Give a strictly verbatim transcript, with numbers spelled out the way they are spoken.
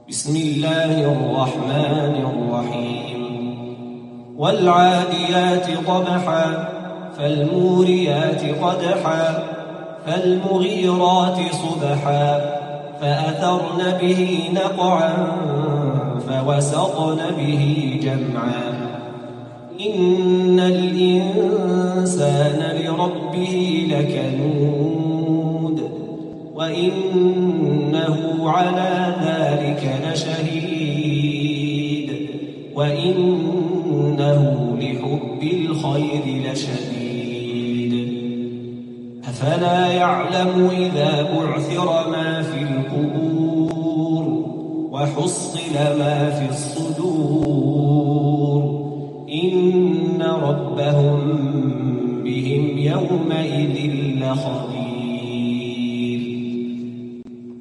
بسم الله الرحمن الرحيم والعاديات ضبحا فالموريات قدحا فالمغيرات صبحا فأثرن به نقعا فوسطن به جمعا إن الإنسان لربه لكنود وإنه على ذلك لشهيد وإنه لحب الخير لشديد أفلا يعلم إذا بعثر ما في القبور وحصل ما في الصدور إن ربهم بهم يومئذ لخبير.